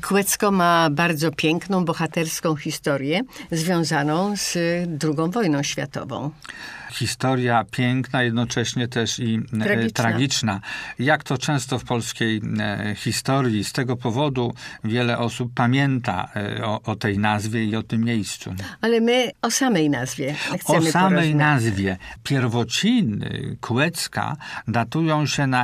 Kłecko ma bardzo piękną, bohaterską historię związaną z II wojną światową. Historia piękna, jednocześnie też i tragiczna. Jak to często w polskiej historii. Z tego powodu wiele osób pamięta o tej nazwie i o tym miejscu. Ale my o samej nazwie chcemy O samej porozmawiać. nazwie. Pierwociny Kłecka datują się na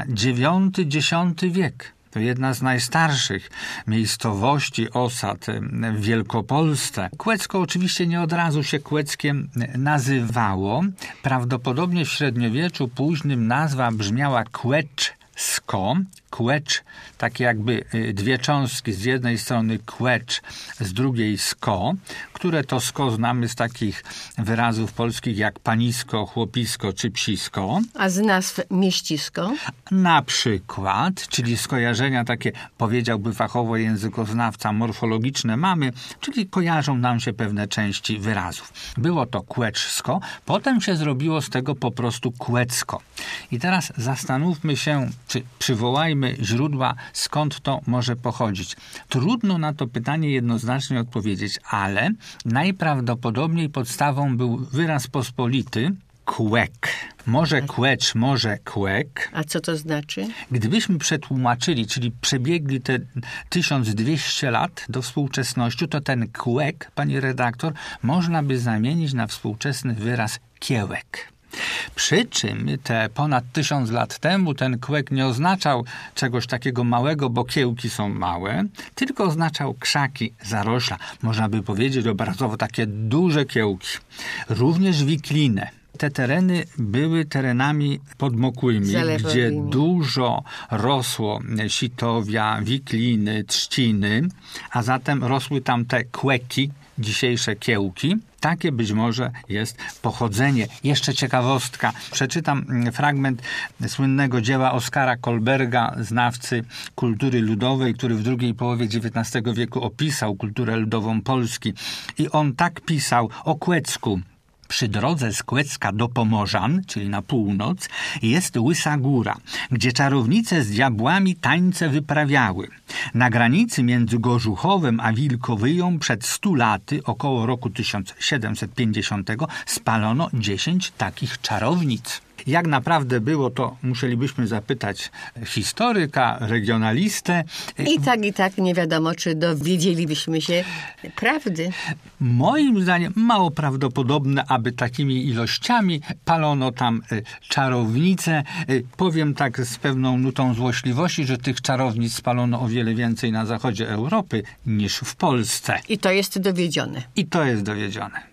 IX-X wiek. To jedna z najstarszych miejscowości, osad w Wielkopolsce. Kłecko oczywiście nie od razu się Kłeckiem nazywało. Prawdopodobnie w średniowieczu późnym nazwa brzmiała Kłeczsko. Kłecz, takie jakby dwie cząstki, z jednej strony kłecz, z drugiej sko, które to sko znamy z takich wyrazów polskich jak panisko, chłopisko czy psisko. A z nazw mieścisko? Na przykład, czyli skojarzenia takie, powiedziałby fachowo językoznawca, morfologiczne mamy, czyli kojarzą nam się pewne części wyrazów. Było to kłeczsko, potem się zrobiło z tego po prostu Kłecko. I teraz zastanówmy się, czy przywołajmy źródła, skąd to może pochodzić. Trudno na to pytanie jednoznacznie odpowiedzieć, ale najprawdopodobniej podstawą był wyraz pospolity kłek. Może kłecz, może kłek. A co to znaczy? Gdybyśmy przetłumaczyli, czyli przebiegli te 1200 lat do współczesności, to ten kłek, pani redaktor, można by zamienić na współczesny wyraz kiełek. Przy czym te ponad 1000 lat temu ten kłek nie oznaczał czegoś takiego małego, bo kiełki są małe, tylko oznaczał krzaki, zarośla. Można by powiedzieć obrazowo takie duże kiełki. Również wiklinę. Te tereny były terenami podmokłymi, gdzie dużo rosło sitowia, wikliny, trzciny, a zatem rosły tam te kłeki, dzisiejsze kiełki. Takie być może jest pochodzenie. Jeszcze ciekawostka. Przeczytam fragment słynnego dzieła Oskara Kolberga, znawcy kultury ludowej, który w drugiej połowie XIX wieku opisał kulturę ludową Polski. I on tak pisał o Kłecku. Przy drodze z Kłecka do Pomorzan, czyli na północ, jest Łysa Góra, gdzie czarownice z diabłami tańce wyprawiały. Na granicy między Gorzuchowem a Wilkowyją przed 100 laty, około roku 1750, spalono 10 takich czarownic. Jak naprawdę było, to musielibyśmy zapytać historyka, regionalistę. I tak nie wiadomo, czy dowiedzielibyśmy się prawdy. Moim zdaniem mało prawdopodobne, aby takimi ilościami palono tam czarownice. Powiem tak z pewną nutą złośliwości, że tych czarownic spalono o wiele więcej na zachodzie Europy niż w Polsce. I to jest dowiedzione. I to jest dowiedzione.